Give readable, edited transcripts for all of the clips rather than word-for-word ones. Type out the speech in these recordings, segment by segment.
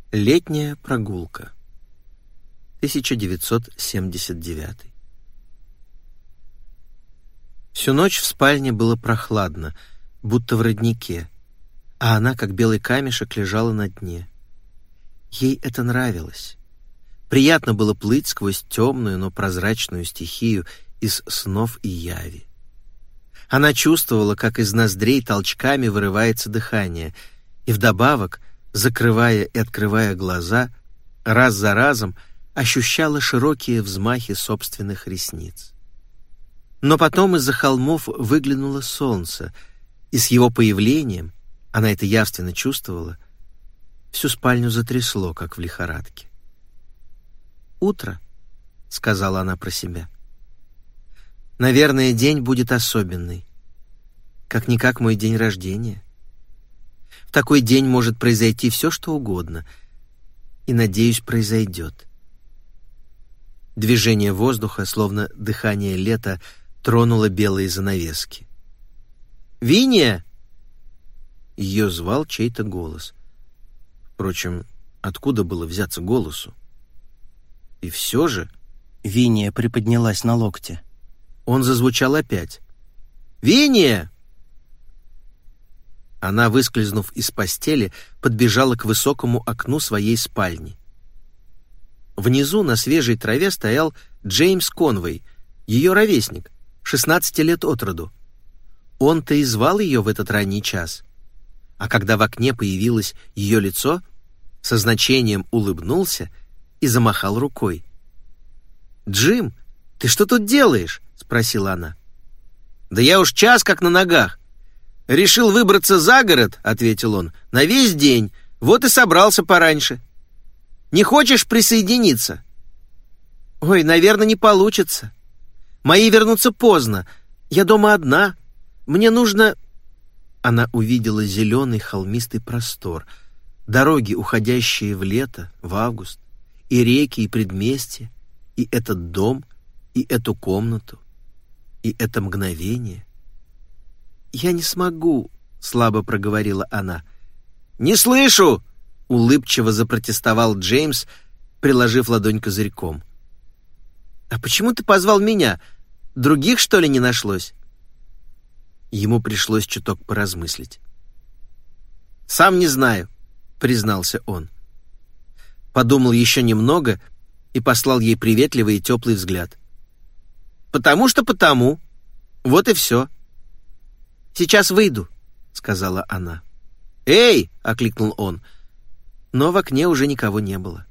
Летняя прогулка. 1979. Всю ночь в спальне было прохладно, будто в роднике, а она, как белый камешек, лежала на дне. Ей это нравилось. Приятно было плыть сквозь темную, но прозрачную стихию из снов и яви. Она чувствовала, как из ноздрей толчками вырывается дыхание, и вдобавок, закрывая и открывая глаза, раз за разом ощущала широкие взмахи собственных ресниц. Но потом из-за холмов выглянуло солнце, и с его появлением, она это явственно чувствовала, всю спальню затрясло, как в лихорадке. «Утро», — сказала она про себя. «Наверное, день будет особенный. Как-никак мой день рождения. В такой день может произойти все, что угодно. И, надеюсь, произойдет». Движение воздуха, словно дыхание лета, тронуло белые занавески. «Виния!» Ее звал чей-то голос. Впрочем, откуда было взяться голосу? И все же Виния приподнялась на локте. Он зазвучал опять. «Виния!» Она, выскользнув из постели, подбежала к высокому окну своей спальни. Внизу на свежей траве стоял Джеймс Конвей, ее ровесник, 16 лет от роду. Он-то и звал ее в этот ранний час. А когда в окне появилось ее лицо, со значением улыбнулся и замахал рукой. «Джим, ты что тут делаешь?» — спросила она. «Да я уж час как на ногах. Решил выбраться за город», — ответил он, — «на весь день. Вот и собрался пораньше. Не хочешь присоединиться?» «Ой, наверное, не получится. Мои вернутся поздно. Я дома одна. Мне нужно...» Она увидела зеленый холмистый простор, дороги, уходящие в лето, в август, и реки, и предместья, и этот дом, и эту комнату, и это мгновение. «Я не смогу», — слабо проговорила она. «Не слышу!» — улыбчиво запротестовал Джеймс, приложив ладонь козырьком. «А почему ты позвал меня? Других, что ли, не нашлось?» Ему пришлось чуток поразмыслить. «Сам не знаю», — признался он. Подумал еще немного и послал ей приветливый и теплый взгляд. «Потому что потому. Вот и все». «Сейчас выйду», — сказала она. «Эй!» — окликнул он. Но в окне уже никого не было.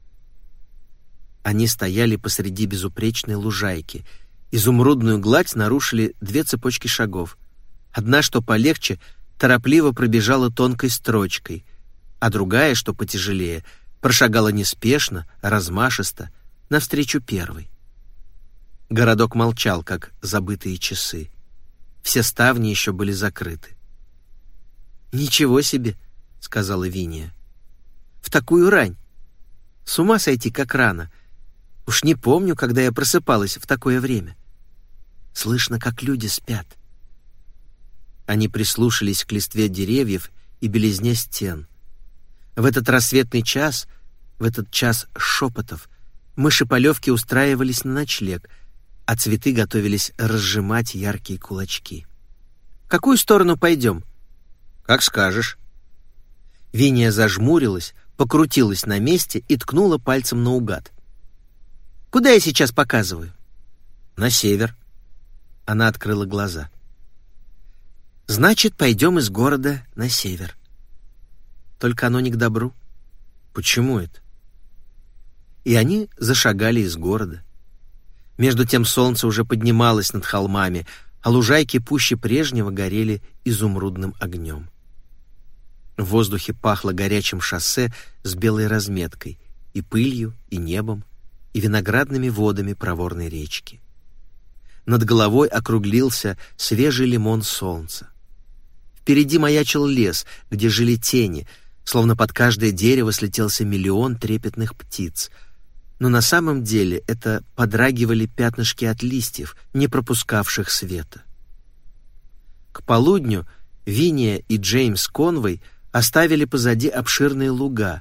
Они стояли посреди безупречной лужайки. Изумрудную гладь нарушили две цепочки шагов. Одна, что полегче, торопливо пробежала тонкой строчкой, а другая, что потяжелее, прошагала неспешно, размашисто, навстречу первой. Городок молчал, как забытые часы. Все ставни еще были закрыты. «Ничего себе», — сказала Виния. «В такую рань. С ума сойти, как рано. Уж не помню, когда я просыпалась в такое время. Слышно, как люди спят». Они прислушались к листве деревьев и белизне стен. В этот рассветный час, в этот час шепотов, мыши-полевки устраивались на ночлег, а цветы готовились разжимать яркие кулачки. «В какую сторону пойдем?» «Как скажешь». Виния зажмурилась, покрутилась на месте и ткнула пальцем наугад. «Куда я сейчас показываю?» «На север». Она открыла глаза. «Значит, пойдем из города на север. Только оно не к добру». «Почему это?» И они зашагали из города. Между тем солнце уже поднималось над холмами, а лужайки пуще прежнего горели изумрудным огнем. В воздухе пахло горячим шоссе с белой разметкой, и пылью, и небом, и виноградными водами проворной речки. Над головой округлился свежий лимон солнца. Впереди маячил лес, где жили тени, словно под каждое дерево слетелся миллион трепетных птиц. Но на самом деле это подрагивали пятнышки от листьев, не пропускавших света. К полудню Виния и Джеймс Конвей оставили позади обширные луга,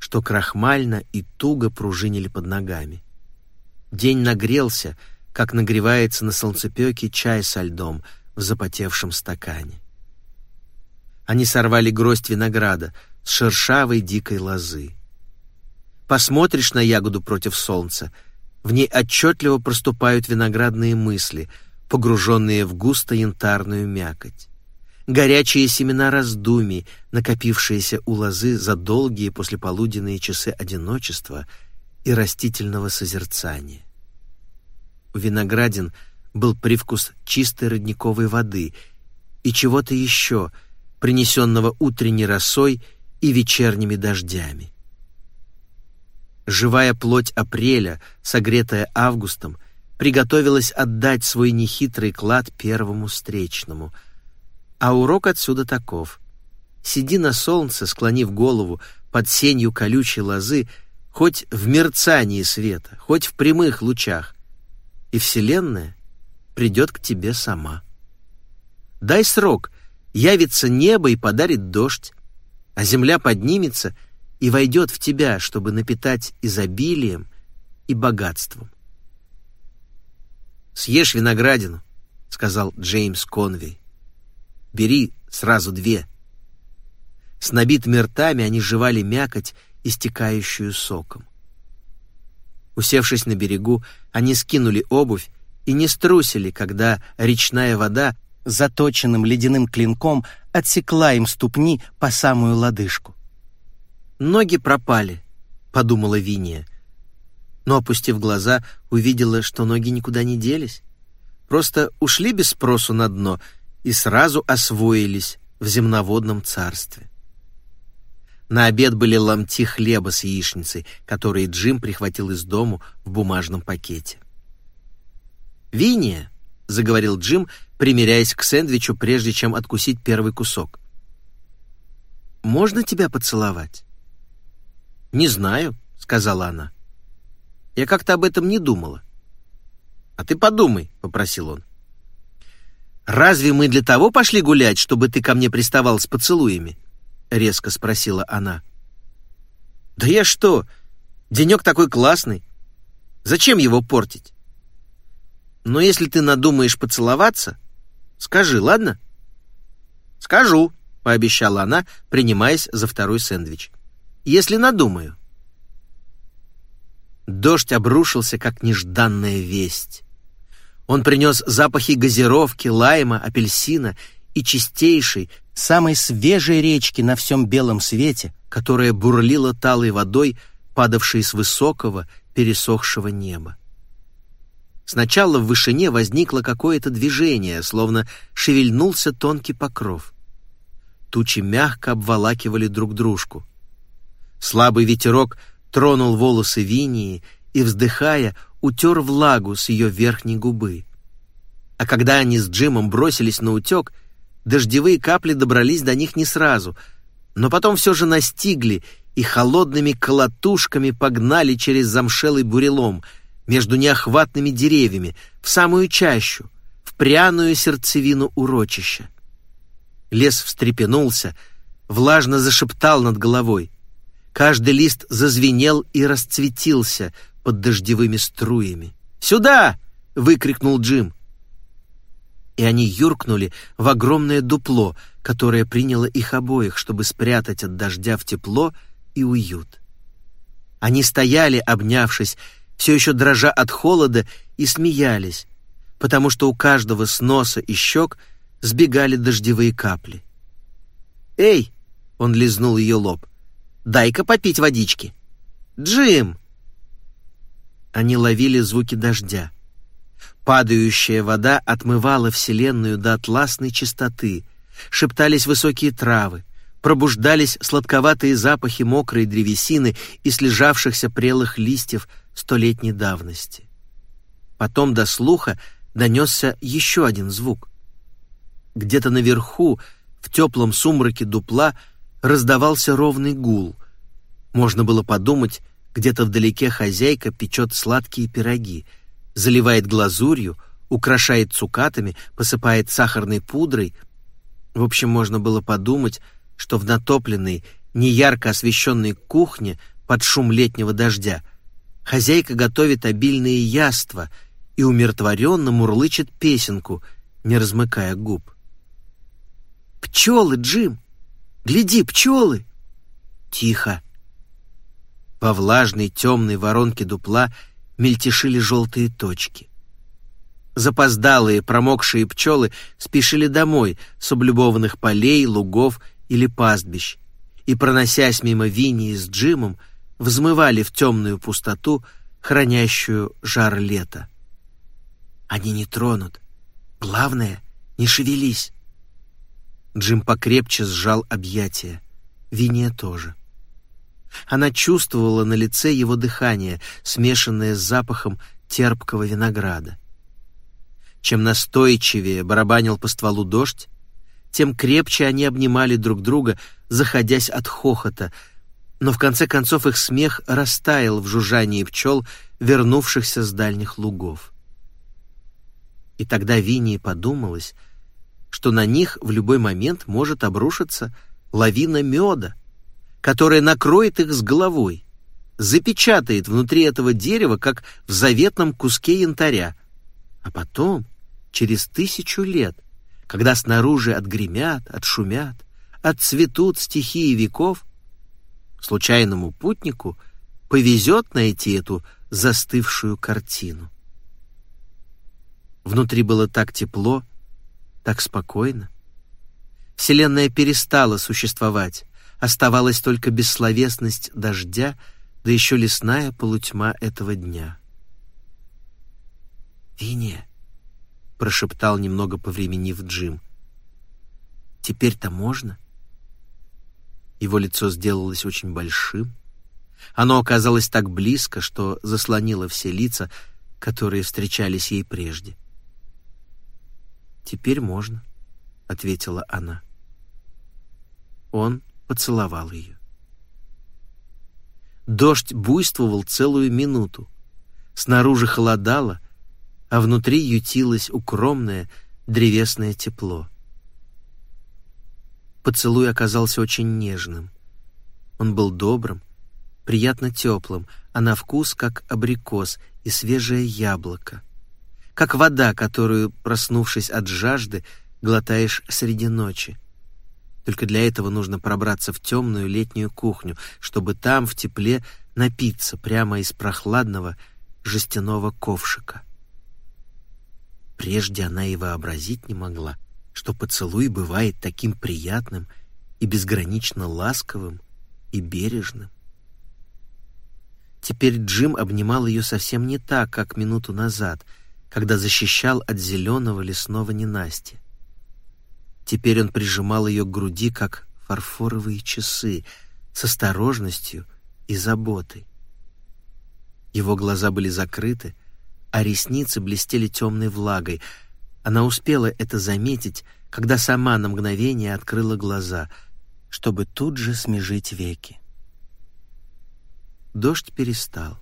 что крахмально и туго пружинили под ногами. День нагрелся, как нагревается на солнцепёке чай со льдом в запотевшем стакане. Они сорвали гроздь винограда с шершавой дикой лозы. Посмотришь на ягоду против солнца, в ней отчетливо проступают виноградные мысли, погруженные в густо-янтарную мякоть. Горячие семена раздумий, накопившиеся у лозы за долгие послеполуденные часы одиночества и растительного созерцания. У виноградин был привкус чистой родниковой воды и чего-то еще, принесенного утренней росой и вечерними дождями. Живая плоть апреля, согретая августом, приготовилась отдать свой нехитрый клад первому встречному. А урок отсюда таков: сиди на солнце, склонив голову под сенью колючей лозы, хоть в мерцании света, хоть в прямых лучах, и вселенная придет к тебе сама. Дай срок, явится небо и подарит дождь, а земля поднимется и войдет в тебя, чтобы напитать изобилием и богатством. «Съешь виноградину», — сказал Джеймс Конвей. «Бери сразу 2». С набитыми ртами они жевали мякоть, истекающую соком. Усевшись на берегу, они скинули обувь и не струсили, когда речная вода заточенным ледяным клинком отсекла им ступни по самую лодыжку. «Ноги пропали», — подумала Виния, но, опустив глаза, увидела, что ноги никуда не делись, просто ушли без спросу на дно и сразу освоились в земноводном царстве. На обед были ломти хлеба с яичницей, которые Джим прихватил из дому в бумажном пакете. «Виния», — заговорил Джим, примиряясь к сэндвичу, прежде чем откусить первый кусок. «Можно тебя поцеловать?» «Не знаю», — сказала она. «Я как-то об этом не думала». «А ты подумай», — попросил он. «Разве мы для того пошли гулять, чтобы ты ко мне приставал с поцелуями?» — резко спросила она. «Да я что? Денек такой классный. Зачем его портить? Но если ты надумаешь поцеловаться, скажи, ладно?» «Скажу», — пообещала она, принимаясь за второй сэндвич. «Если надумаю». Дождь обрушился, как нежданная весть. Он принес запахи газировки, лайма, апельсина и чистейшей, самой свежей речки на всем белом свете, которая бурлила талой водой, падавшей с высокого, пересохшего неба. Сначала в вышине возникло какое-то движение, словно шевельнулся тонкий покров. Тучи мягко обволакивали друг дружку. Слабый ветерок тронул волосы Винии и, вздыхая, утер влагу с ее верхней губы. А когда они с Джимом бросились на утек, дождевые капли добрались до них не сразу, но потом все же настигли и холодными колотушками погнали через замшелый бурелом между неохватными деревьями в самую чащу, в пряную сердцевину урочища. Лес встрепенулся, влажно зашептал над головой. Каждый лист зазвенел и расцветился под дождевыми струями. «Сюда!» — выкрикнул Джим. И они юркнули в огромное дупло, которое приняло их обоих, чтобы спрятать от дождя в тепло и уют. Они стояли, обнявшись, все еще дрожа от холода, и смеялись, потому что у каждого с носа и щек сбегали дождевые капли. «Эй!» — он лизнул ее лоб. «Дай-ка попить водички!» «Джим!» Они ловили звуки дождя. Падающая вода отмывала вселенную до атласной чистоты, шептались высокие травы, пробуждались сладковатые запахи мокрой древесины и слежавшихся прелых листьев столетней давности. Потом до слуха донесся еще один звук. Где-то наверху, в теплом сумраке дупла, раздавался ровный гул. Можно было подумать, где-то вдалеке хозяйка печет сладкие пироги, заливает глазурью, украшает цукатами, посыпает сахарной пудрой. В общем, можно было подумать, что в натопленной, неярко освещенной кухне под шум летнего дождя, хозяйка готовит обильные яства и умиротворенно мурлычет песенку, не размыкая губ. «Пчелы, Джим! Гляди, пчелы!» «Тихо!» Во влажной темной воронке дупла мельтешили желтые точки. Запоздалые промокшие пчелы спешили домой с облюбованных полей, лугов или пастбищ и, проносясь мимо Винни с Джимом, взмывали в темную пустоту, хранящую жар лета. «Они не тронут. Главное, не шевелись». Джим покрепче сжал объятия. Винни тоже. Она чувствовала на лице его дыхание, смешанное с запахом терпкого винограда. Чем настойчивее барабанил по стволу дождь, тем крепче они обнимали друг друга, заходясь от хохота, но в конце концов их смех растаял в жужжании пчел, вернувшихся с дальних лугов. И тогда Винни подумалось, что на них в любой момент может обрушиться лавина меда, которая накроет их с головой, запечатает внутри этого дерева, как в заветном куске янтаря. А потом, через 1000 лет, когда снаружи отгремят, отшумят, отцветут стихии веков, случайному путнику повезет найти эту застывшую картину. Внутри было так тепло, так спокойно. Вселенная перестала существовать, оставалась только бессловесность дождя, да еще лесная полутьма этого дня. «Винни», — прошептал, немного повременив, Джим, — «теперь-то можно?» Его лицо сделалось очень большим. Оно оказалось так близко, что заслонило все лица, которые встречались ей прежде. «Теперь можно», — ответила она. Он поцеловал ее. Дождь буйствовал целую минуту. Снаружи холодало, а внутри ютилось укромное древесное тепло. Поцелуй оказался очень нежным. Он был добрым, приятно теплым, а на вкус как абрикос и свежее яблоко, как вода, которую, проснувшись от жажды, глотаешь среди ночи. Только для этого нужно пробраться в темную летнюю кухню, чтобы там, в тепле, напиться прямо из прохладного жестяного ковшика. Прежде она и вообразить не могла, что поцелуй бывает таким приятным и безгранично ласковым и бережным. Теперь Джим обнимал ее совсем не так, как минуту назад, когда защищал от зеленого лесного ненастья. Теперь он прижимал ее к груди, как фарфоровые часы, с осторожностью и заботой. Его глаза были закрыты, а ресницы блестели темной влагой. Она успела это заметить, когда сама на мгновение открыла глаза, чтобы тут же смежить веки. Дождь перестал.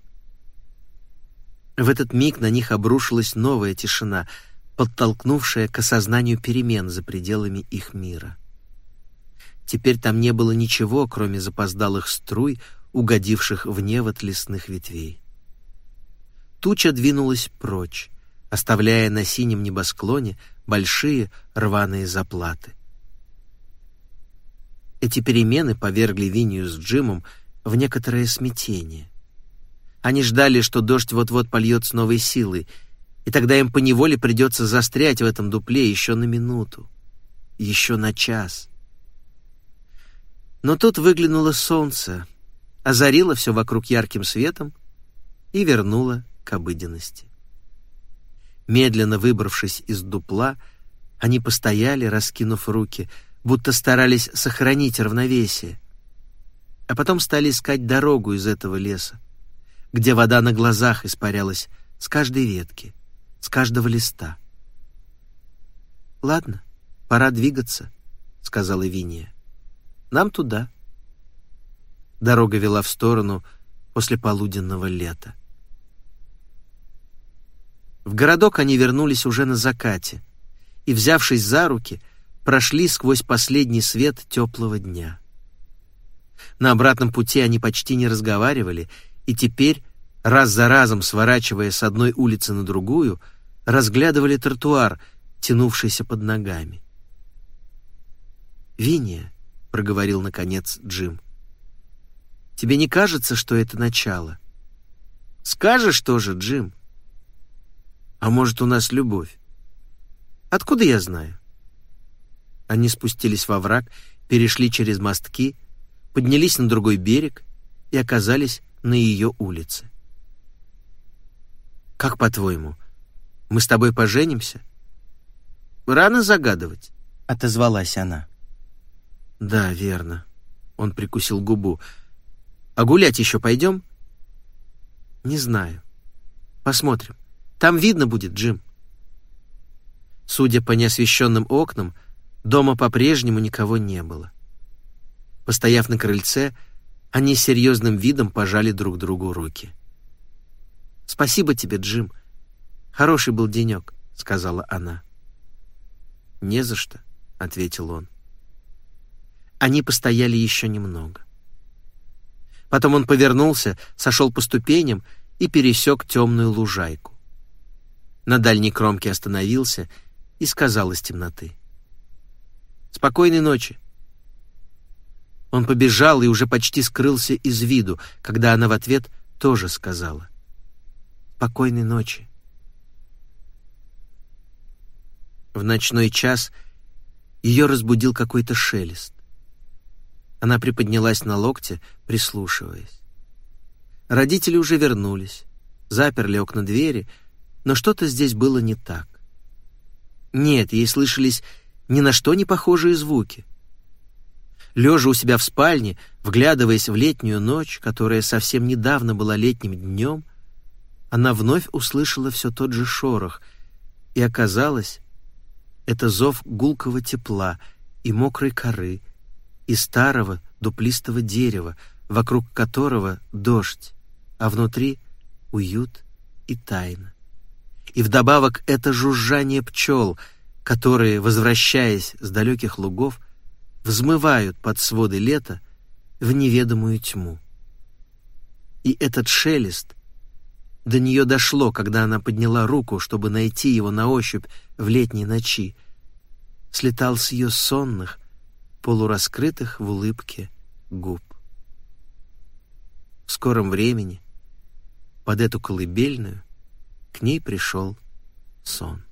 В этот миг на них обрушилась новая тишина, подтолкнувшая к осознанию перемен за пределами их мира. Теперь там не было ничего, кроме запоздалых струй, угодивших в невод лесных ветвей. Туча двинулась прочь, оставляя на синем небосклоне большие рваные заплаты. Эти перемены повергли Винни с Джимом в некоторое смятение. Они ждали, что дождь вот-вот польет с новой силой, и тогда им поневоле придется застрять в этом дупле еще на минуту, еще на час. Но тут выглянуло солнце, озарило все вокруг ярким светом и вернуло к обыденности. Медленно выбравшись из дупла, они постояли, раскинув руки, будто старались сохранить равновесие, а потом стали искать дорогу из этого леса, где вода на глазах испарялась с каждой ветки, с каждого листа. «Ладно, пора двигаться», — сказала Винни. «Нам туда». Дорога вела в сторону послеполуденного лета. В городок они вернулись уже на закате и, взявшись за руки, прошли сквозь последний свет теплого дня. На обратном пути они почти не разговаривали, и теперь, раз за разом сворачивая с одной улицы на другую, разглядывали тротуар, тянувшийся под ногами. «Винния», — проговорил наконец Джим, — «тебе не кажется, что это начало?» «Скажешь тоже, Джим?» «А может, у нас любовь?» «Откуда я знаю?» Они спустились во враг, перешли через мостки, поднялись на другой берег и оказались на ее улице. «Как, по-твоему, мы с тобой поженимся?» «Рано загадывать», — отозвалась она. «Да, верно». Он прикусил губу. «А гулять еще пойдем?» «Не знаю. Посмотрим. Там видно будет, Джим». Судя по неосвещенным окнам, дома по-прежнему никого не было. Постояв на крыльце, они с серьезным видом пожали друг другу руки. «Спасибо тебе, Джим. Хороший был денек», — сказала она. «Не за что», — ответил он. Они постояли еще немного. Потом он повернулся, сошел по ступеням и пересек темную лужайку. На дальней кромке остановился и сказал из темноты: «Спокойной ночи». Он побежал и уже почти скрылся из виду, когда она в ответ тоже сказала: «Спокойной ночи». В ночной час ее разбудил какой-то шелест. Она приподнялась на локте, прислушиваясь. Родители уже вернулись, заперли окна двери, но что-то здесь было не так. Нет, ей слышались ни на что не похожие звуки. Лежа у себя в спальне, вглядываясь в летнюю ночь, которая совсем недавно была летним днем, она вновь услышала все тот же шорох, и оказалось, это зов гулкого тепла и мокрой коры, и старого дуплистого дерева, вокруг которого дождь, а внутри уют и тайна. И вдобавок это жужжание пчел, которые, возвращаясь с далеких лугов, взмывают под своды лета в неведомую тьму. И этот шелест до нее дошло, когда она подняла руку, чтобы найти его на ощупь в летней ночи, слетал с ее сонных, полураскрытых в улыбке губ. В скором времени под эту колыбельную к ней пришел сон.